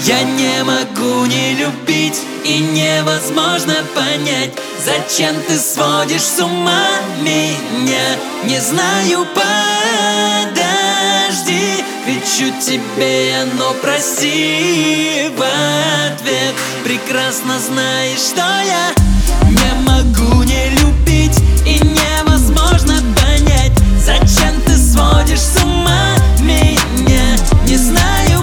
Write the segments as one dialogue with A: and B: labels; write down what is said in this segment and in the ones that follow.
A: Я не могу не любить, и невозможно понять, зачем ты сводишь с ума меня. Не знаю, подожди, кричу тебе, но прости в ответ. Прекрасно знаешь, что я не могу не любить, и невозможно понять, зачем ты сводишь с ума меня. Не знаю,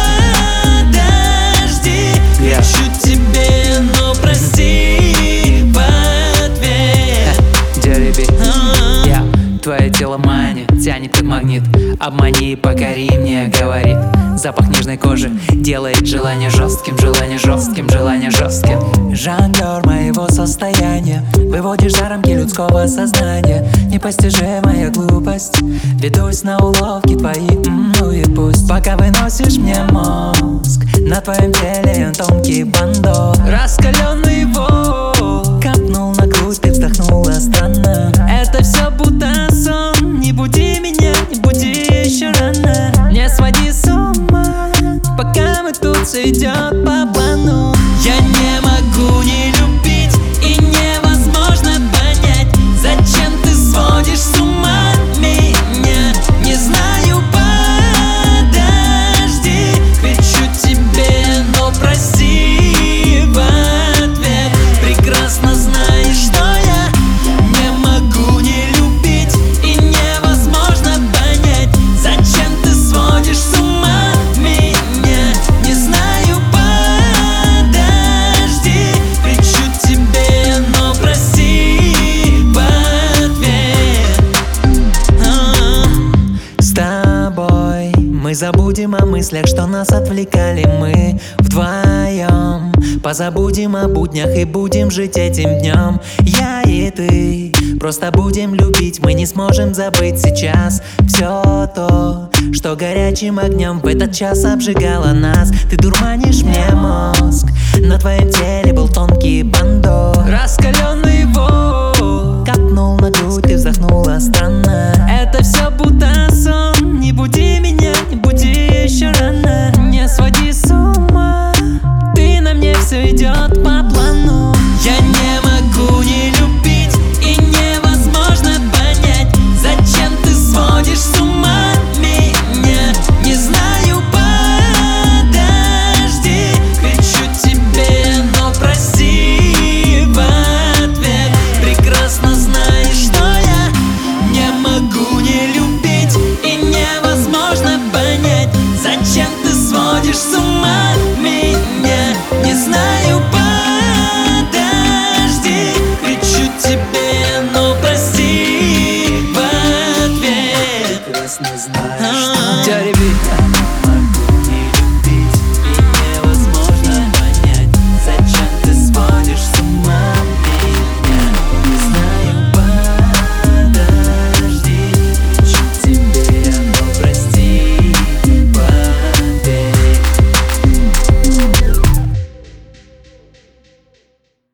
A: подожди, кричу тебе, но прости в ответ.
B: Джерриби, я твое тело манит, тянет как магнит. Обмани и покори мне, говорит. Запах нежной кожи делает желание жестким, желание жестким, желание жестким. Жонглер моего состояния, выводишь за рамки людского сознания. Непостижимая глупость, ведусь на уловки твои, ну и пусть. Пока выносишь мне мозг, на твоем теле тонкий бандо. Раскаленный вол капнул на грудь, ты вздохнула странно. Это все будто сон, не буди меня, не буди еще рано. Не своди с ума, пока мы тут все идет по плану.
A: Я не могу не любить, и невозможно понять, зачем ты сводишь с ума меня. Не знаю, подожди, кричу тебе, но прости в ответ. Прекрасно знаешь, что я не могу не любить, и невозможно понять, зачем ты сводишь с ума меня. Не знаю, подожди, кричу тебе, но прости в ответ.
B: С тобой мы забудем о мыслях, что нас отвлекали. Мы вдвоем позабудем о буднях и будем жить этим днем. Я и ты просто будем любить, мы не сможем забыть сейчас все то, что горячим огнем в этот час обжигало нас. Ты дурманишь мне мозг, на твоем теле был тонкий бандо. Раскаленный вол капнул на грудь, ты вздохнула странно. Это все будто сон, не буди меня, не буди еще рано. Не своди